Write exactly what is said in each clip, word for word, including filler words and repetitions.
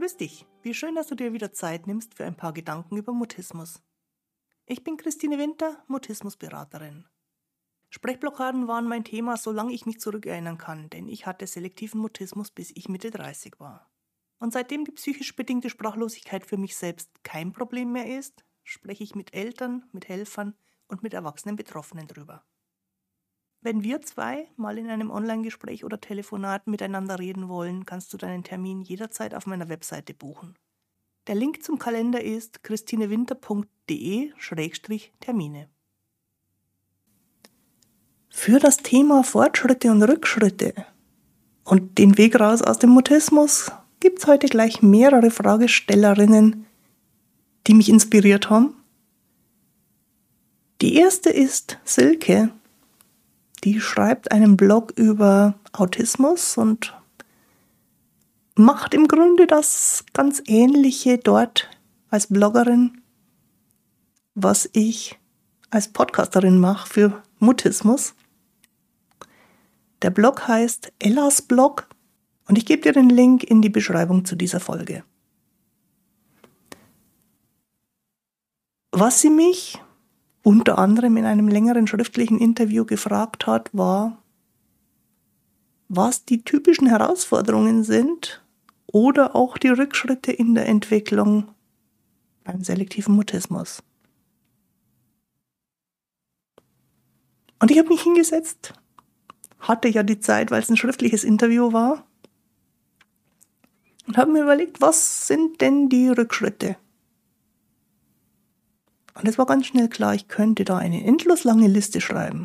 Grüß dich, wie schön, dass du dir wieder Zeit nimmst für ein paar Gedanken über Mutismus. Ich bin Christine Winter, Mutismusberaterin. Sprechblockaden waren mein Thema, solange ich mich zurückerinnern kann, denn ich hatte selektiven Mutismus, bis ich Mitte dreißig war. Und seitdem die psychisch bedingte Sprachlosigkeit für mich selbst kein Problem mehr ist, spreche ich mit Eltern, mit Helfern und mit erwachsenen Betroffenen drüber. Wenn wir zwei mal in einem Online-Gespräch oder Telefonat miteinander reden wollen, kannst du deinen Termin jederzeit auf meiner Webseite buchen. Der Link zum Kalender ist christinewinter punkt de Schrägstrich Termine. Für das Thema Fortschritte und Rückschritte und den Weg raus aus dem Mutismus gibt es heute gleich mehrere Fragestellerinnen, die mich inspiriert haben. Die erste ist Silke. Die schreibt einen Blog über Autismus und macht im Grunde das ganz Ähnliche dort als Bloggerin, was ich als Podcasterin mache für Mutismus. Der Blog heißt Ellas Blog und ich gebe dir den Link in die Beschreibung zu dieser Folge. Was sie mich unter anderem in einem längeren schriftlichen Interview gefragt hat, war, was die typischen Herausforderungen sind oder auch die Rückschritte in der Entwicklung beim selektiven Mutismus. Und ich habe mich hingesetzt, hatte ja die Zeit, weil es ein schriftliches Interview war, und habe mir überlegt, was sind denn die Rückschritte? Und es war ganz schnell klar, ich könnte da eine endlos lange Liste schreiben.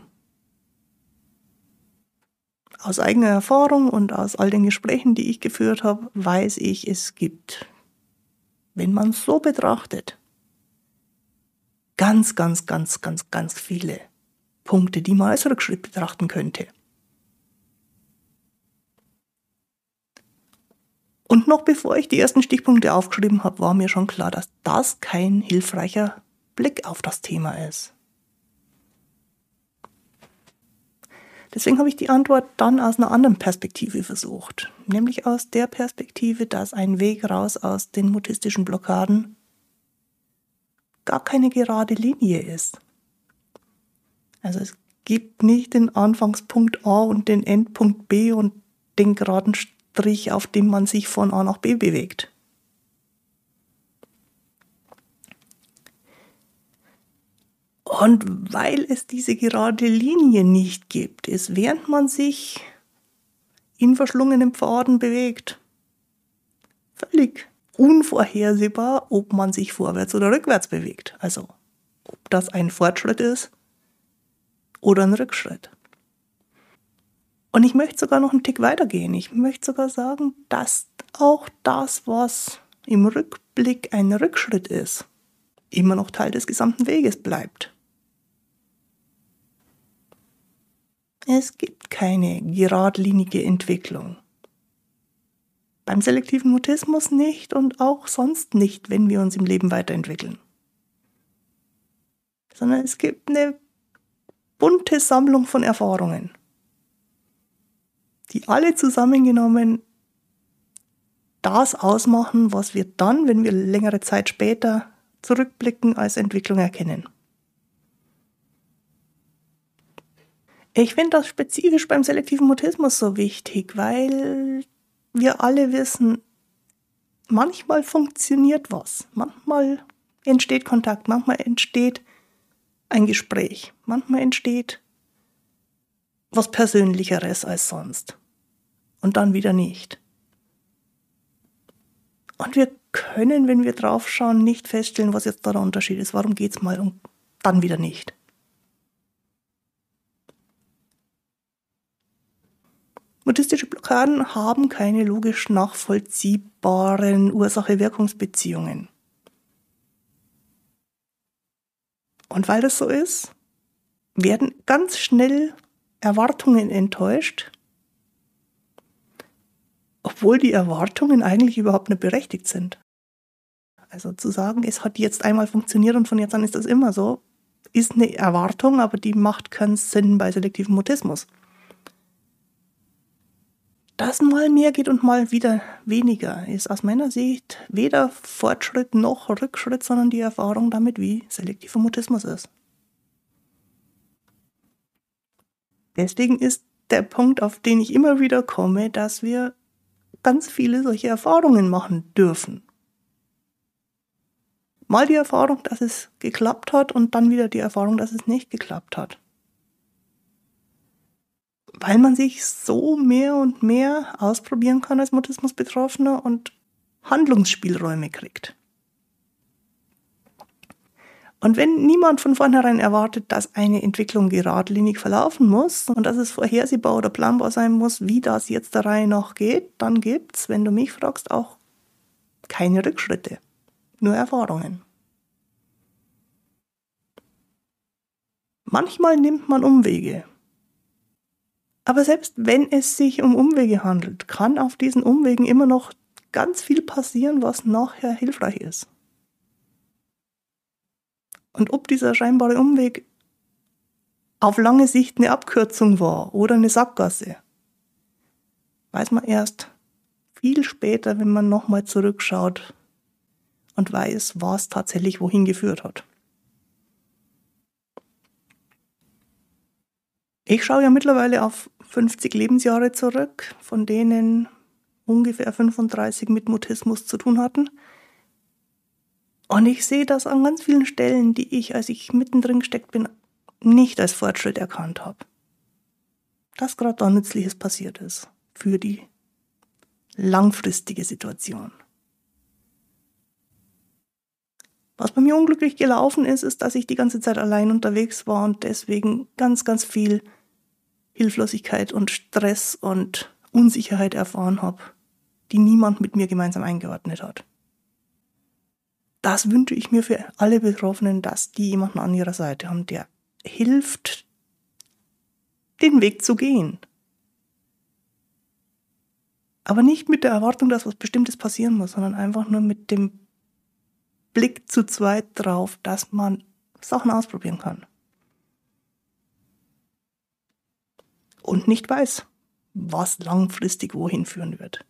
Aus eigener Erfahrung und aus all den Gesprächen, die ich geführt habe, weiß ich, es gibt, wenn man es so betrachtet, ganz, ganz, ganz, ganz, ganz viele Punkte, die man als Rückschritt betrachten könnte. Und noch bevor ich die ersten Stichpunkte aufgeschrieben habe, war mir schon klar, dass das kein hilfreicher Blick auf das Thema ist. Deswegen habe ich die Antwort dann aus einer anderen Perspektive versucht, nämlich aus der Perspektive, dass ein Weg raus aus den mutistischen Blockaden gar keine gerade Linie ist. Also es gibt nicht den Anfangspunkt A und den Endpunkt B und den geraden Strich, auf dem man sich von A nach B bewegt. Und weil es diese gerade Linie nicht gibt, ist, während man sich in verschlungenen Pfaden bewegt, völlig unvorhersehbar, ob man sich vorwärts oder rückwärts bewegt. Also ob das ein Fortschritt ist oder ein Rückschritt. Und ich möchte sogar noch einen Tick weitergehen. Ich möchte sogar sagen, dass auch das, was im Rückblick ein Rückschritt ist, immer noch Teil des gesamten Weges bleibt. Es gibt keine geradlinige Entwicklung. Beim selektiven Mutismus nicht und auch sonst nicht, wenn wir uns im Leben weiterentwickeln. Sondern es gibt eine bunte Sammlung von Erfahrungen, die alle zusammengenommen das ausmachen, was wir dann, wenn wir längere Zeit später zurückblicken, als Entwicklung erkennen. Ich finde das spezifisch beim selektiven Mutismus so wichtig, weil wir alle wissen, manchmal funktioniert was, manchmal entsteht Kontakt, manchmal entsteht ein Gespräch, manchmal entsteht was Persönlicheres als sonst und dann wieder nicht. Und wir können, wenn wir drauf schauen, nicht feststellen, was jetzt da der Unterschied ist. Warum geht es mal und dann wieder nicht? Mutistische Blockaden haben keine logisch nachvollziehbaren Ursache-Wirkungsbeziehungen. Und weil das so ist, werden ganz schnell Erwartungen enttäuscht, obwohl die Erwartungen eigentlich überhaupt nicht berechtigt sind. Also zu sagen, es hat jetzt einmal funktioniert und von jetzt an ist das immer so, ist eine Erwartung, aber die macht keinen Sinn bei selektivem Mutismus. dass mal mehr geht und mal wieder weniger, ist aus meiner Sicht weder Fortschritt noch Rückschritt, sondern die Erfahrung damit, wie selektiver Mutismus ist. Deswegen ist der Punkt, auf den ich immer wieder komme, dass wir ganz viele solche Erfahrungen machen dürfen. Mal die Erfahrung, dass es geklappt hat und dann wieder die Erfahrung, dass es nicht geklappt hat. Weil man sich so mehr und mehr ausprobieren kann als Mutismus-Betroffener und Handlungsspielräume kriegt. Und wenn niemand von vornherein erwartet, dass eine Entwicklung geradlinig verlaufen muss und dass es vorhersehbar oder planbar sein muss, wie das jetzt der Reihe nach geht, dann gibt's, wenn du mich fragst, auch keine Rückschritte, nur Erfahrungen. Manchmal nimmt man Umwege. Aber selbst wenn es sich um Umwege handelt, kann auf diesen Umwegen immer noch ganz viel passieren, was nachher hilfreich ist. Und ob dieser scheinbare Umweg auf lange Sicht eine Abkürzung war oder eine Sackgasse, weiß man erst viel später, wenn man nochmal zurückschaut und weiß, was tatsächlich wohin geführt hat. Ich schaue ja mittlerweile auf fünfzig Lebensjahre zurück, von denen ungefähr fünfunddreißig mit Mutismus zu tun hatten. Und ich sehe das an ganz vielen Stellen, die ich, als ich mittendrin gesteckt bin, nicht als Fortschritt erkannt habe. Dass gerade da Nützliches passiert ist für die langfristige Situation. Was bei mir unglücklich gelaufen ist, ist, dass ich die ganze Zeit allein unterwegs war und deswegen ganz, ganz viel Hilflosigkeit und Stress und Unsicherheit erfahren habe, die niemand mit mir gemeinsam eingeordnet hat. Das wünsche ich mir für alle Betroffenen, dass die jemanden an ihrer Seite haben, der hilft, den Weg zu gehen. Aber nicht mit der Erwartung, dass was Bestimmtes passieren muss, sondern einfach nur mit dem Blick zu zweit drauf, dass man Sachen ausprobieren kann. Und nicht weiß, was langfristig wohin führen wird.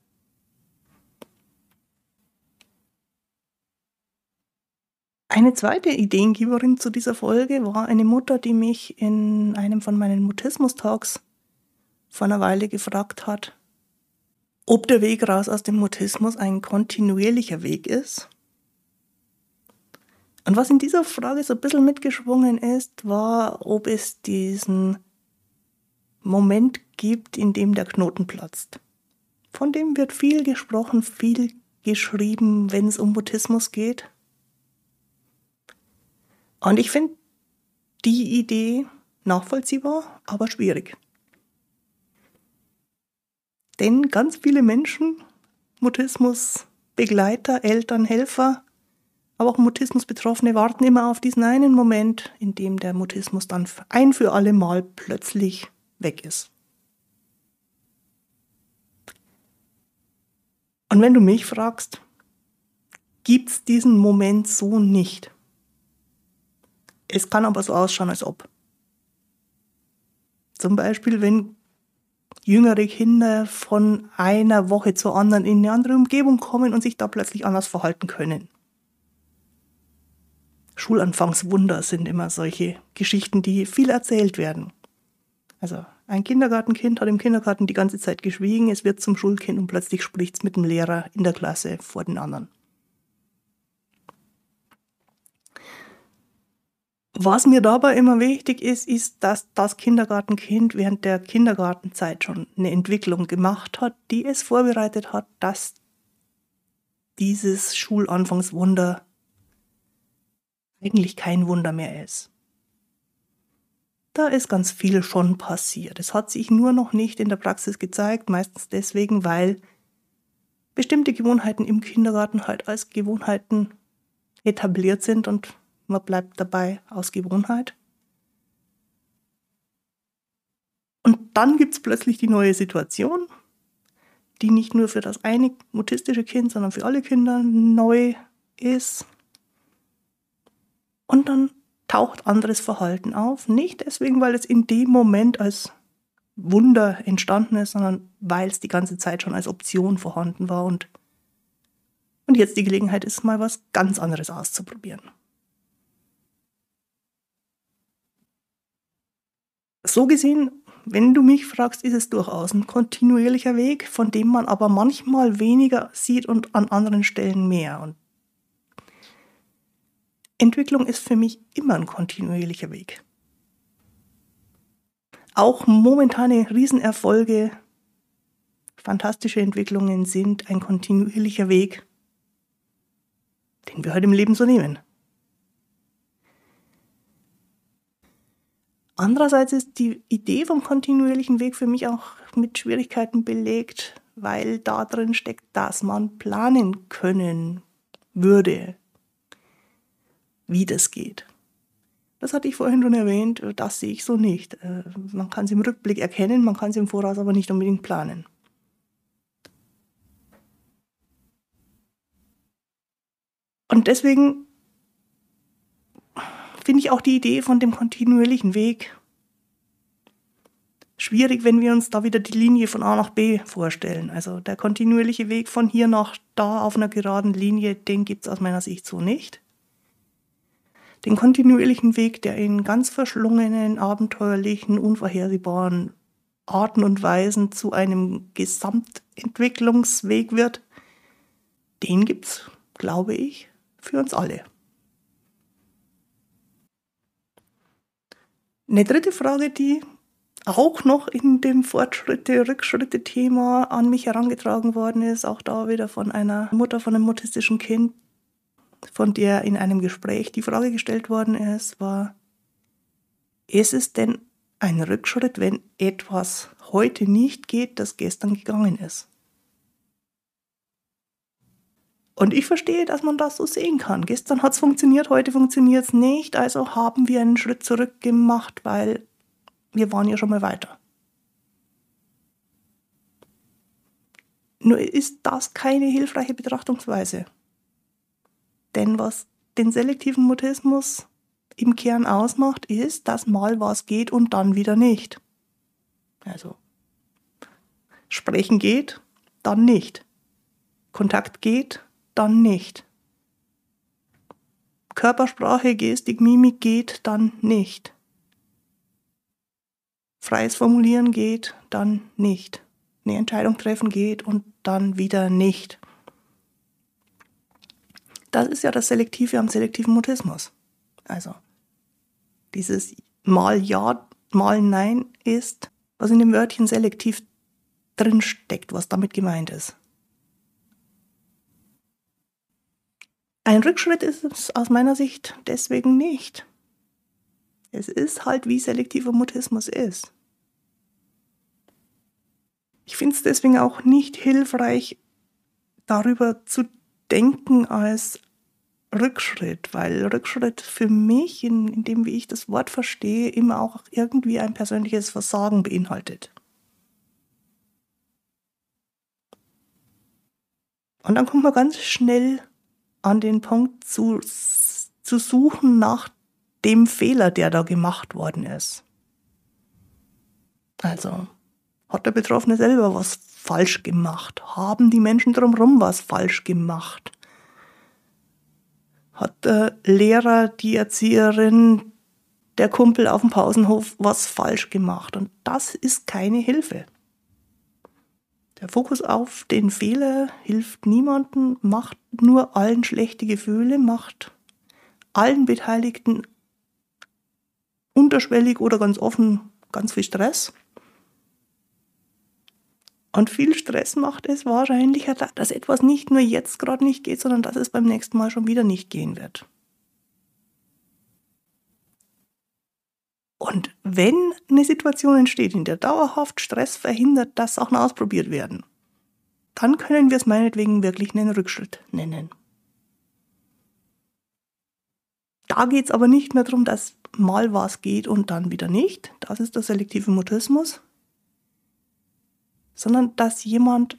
Eine zweite Ideengeberin zu dieser Folge war eine Mutter, die mich in einem von meinen Mutismus-Talks vor einer Weile gefragt hat, ob der Weg raus aus dem Mutismus ein kontinuierlicher Weg ist. Und was in dieser Frage so ein bisschen mitgeschwungen ist, war, ob es diesen Moment gibt, in dem der Knoten platzt. Von dem wird viel gesprochen, viel geschrieben, wenn es um Mutismus geht. Und ich finde die Idee nachvollziehbar, aber schwierig. Denn ganz viele Menschen, Mutismusbegleiter, Eltern, Helfer, aber auch Mutismus-Betroffene warten immer auf diesen einen Moment, in dem der Mutismus dann ein für alle Mal plötzlich weg ist. Und wenn du mich fragst, gibt es diesen Moment so nicht. Es kann aber so ausschauen, als ob. Zum Beispiel, wenn jüngere Kinder von einer Woche zur anderen in eine andere Umgebung kommen und sich da plötzlich anders verhalten können. Schulanfangswunder sind immer solche Geschichten, die viel erzählt werden. Also ein Kindergartenkind hat im Kindergarten die ganze Zeit geschwiegen, es wird zum Schulkind und plötzlich spricht es mit dem Lehrer in der Klasse vor den anderen. Was mir dabei immer wichtig ist, ist, dass das Kindergartenkind während der Kindergartenzeit schon eine Entwicklung gemacht hat, die es vorbereitet hat, dass dieses Schulanfangswunder eigentlich kein Wunder mehr ist. Da ist ganz viel schon passiert. Es hat sich nur noch nicht in der Praxis gezeigt, meistens deswegen, weil bestimmte Gewohnheiten im Kindergarten halt als Gewohnheiten etabliert sind und man bleibt dabei aus Gewohnheit. Und dann gibt es plötzlich die neue Situation, die nicht nur für das eine mutistische Kind, sondern für alle Kinder neu ist. Und dann taucht anderes Verhalten auf. Nicht deswegen, weil es in dem Moment als Wunder entstanden ist, sondern weil es die ganze Zeit schon als Option vorhanden war und, und jetzt die Gelegenheit ist, mal was ganz anderes auszuprobieren. So gesehen, wenn du mich fragst, ist es durchaus ein kontinuierlicher Weg, von dem man aber manchmal weniger sieht und an anderen Stellen mehr. Und Entwicklung ist für mich immer ein kontinuierlicher Weg. Auch momentane Riesenerfolge, fantastische Entwicklungen sind ein kontinuierlicher Weg, den wir heute im Leben so nehmen. Andererseits ist die Idee vom kontinuierlichen Weg für mich auch mit Schwierigkeiten belegt, weil da drin steckt, dass man planen können würde, wie das geht. Das hatte ich vorhin schon erwähnt, das sehe ich so nicht. Man kann es im Rückblick erkennen, man kann es im Voraus aber nicht unbedingt planen. Und deswegen finde ich auch die Idee von dem kontinuierlichen Weg schwierig, wenn wir uns da wieder die Linie von A nach B vorstellen. Also der kontinuierliche Weg von hier nach da auf einer geraden Linie, den gibt es aus meiner Sicht so nicht. Den kontinuierlichen Weg, der in ganz verschlungenen, abenteuerlichen, unvorhersehbaren Arten und Weisen zu einem Gesamtentwicklungsweg wird, den gibt es, glaube ich, für uns alle. Eine dritte Frage, die auch noch in dem Fortschritte-Rückschritte-Thema an mich herangetragen worden ist, auch da wieder von einer Mutter von einem autistischen Kind, von der in einem Gespräch die Frage gestellt worden ist, war, ist es denn ein Rückschritt, wenn etwas heute nicht geht, das gestern gegangen ist? Und ich verstehe, dass man das so sehen kann. Gestern hat es funktioniert, heute funktioniert es nicht, also haben wir einen Schritt zurück gemacht, weil wir waren ja schon mal weiter. Nur ist das keine hilfreiche Betrachtungsweise. Denn was den selektiven Mutismus im Kern ausmacht, ist, dass mal was geht und dann wieder nicht. Also Sprechen geht, dann nicht. Kontakt geht, dann nicht. Körpersprache, Gestik, Mimik geht, dann nicht. Freies Formulieren geht, dann nicht. Eine Entscheidung treffen geht und dann wieder nicht. Das ist ja das Selektive am selektiven Mutismus. Also dieses mal Ja, mal Nein ist, was in dem Wörtchen selektiv drin steckt, was damit gemeint ist. Ein Rückschritt ist es aus meiner Sicht deswegen nicht. Es ist halt, wie selektiver Mutismus ist. Ich finde es deswegen auch nicht hilfreich, darüber zu denken als Rückschritt, weil Rückschritt für mich, in, in dem, wie ich das Wort verstehe, immer auch irgendwie ein persönliches Versagen beinhaltet. Und dann kommt man ganz schnell an den Punkt zu, zu suchen nach dem Fehler, der da gemacht worden ist. Also, hat der Betroffene selber was falsch gemacht? Haben die Menschen drumherum was falsch gemacht? Hat der Lehrer, die Erzieherin, der Kumpel auf dem Pausenhof was falsch gemacht? Und das ist keine Hilfe. Der Fokus auf den Fehler hilft niemandem, macht nur allen schlechte Gefühle, macht allen Beteiligten unterschwellig oder ganz offen ganz viel Stress. Und viel Stress macht es wahrscheinlich, dass etwas nicht nur jetzt gerade nicht geht, sondern dass es beim nächsten Mal schon wieder nicht gehen wird. Und wenn eine Situation entsteht, in der dauerhaft Stress verhindert, dass Sachen ausprobiert werden, dann können wir es meinetwegen wirklich einen Rückschritt nennen. Da geht es aber nicht mehr darum, dass mal was geht und dann wieder nicht. Das ist der selektive Mutismus. Sondern dass jemand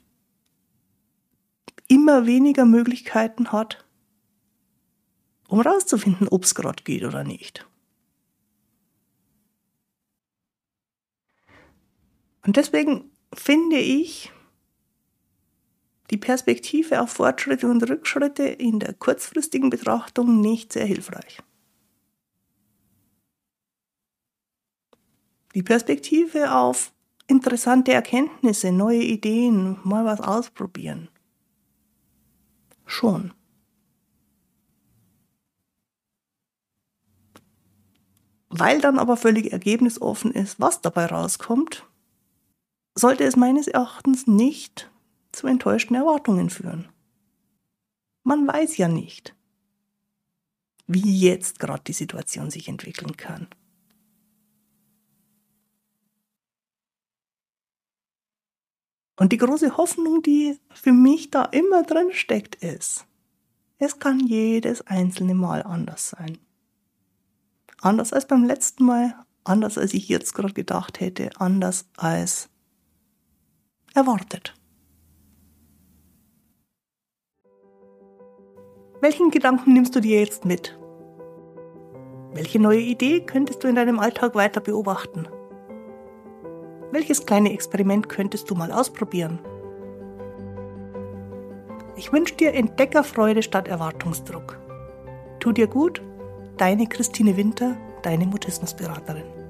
immer weniger Möglichkeiten hat, um rauszufinden, ob es gerade geht oder nicht. Und deswegen finde ich die Perspektive auf Fortschritte und Rückschritte in der kurzfristigen Betrachtung nicht sehr hilfreich. Die Perspektive auf interessante Erkenntnisse, neue Ideen, mal was ausprobieren. Schon. Weil dann aber völlig ergebnisoffen ist, was dabei rauskommt, sollte es meines Erachtens nicht zu enttäuschten Erwartungen führen. Man weiß ja nicht, wie jetzt gerade die Situation sich entwickeln kann. Und die große Hoffnung, die für mich da immer drin steckt, ist, es kann jedes einzelne Mal anders sein. Anders als beim letzten Mal, anders als ich jetzt gerade gedacht hätte, anders als erwartet. Welchen Gedanken nimmst du dir jetzt mit? Welche neue Idee könntest du in deinem Alltag weiter beobachten? Welches kleine Experiment könntest du mal ausprobieren? Ich wünsche dir Entdeckerfreude statt Erwartungsdruck. Tu dir gut, deine Christine Winter, deine Mutismusberaterin.